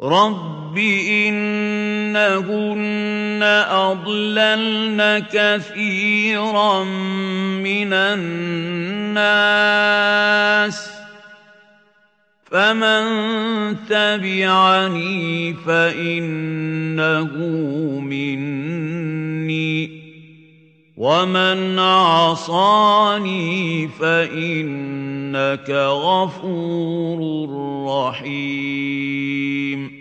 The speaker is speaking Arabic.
رب إنهن أضللن كثيرا من الناس فمن تبعني فإنه مني ومن عصاني فإنك غفور رحيم